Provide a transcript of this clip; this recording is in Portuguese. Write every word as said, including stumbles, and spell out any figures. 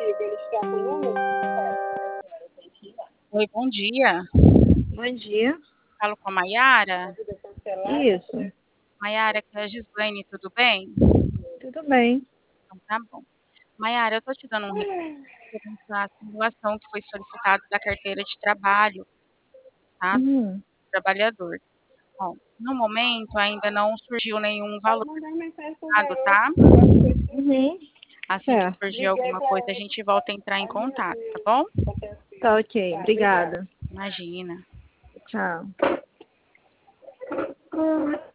Oi, bom dia. Bom dia. Falo com a Maiara. Isso, Maiara, aqui é a Gislaine, tudo bem? tudo bem. Então tá bom. Maiara, eu tô te dando um recado referente à simulação que foi solicitado da carteira de trabalho, tá? Do Uhum. trabalhador. Bom, no momento ainda não surgiu nenhum valor dado, tá? Uhum. Assim que Certo. surgir alguma coisa, a gente volta a entrar em contato, tá bom? Tá ok. Obrigada. Imagina. Tchau.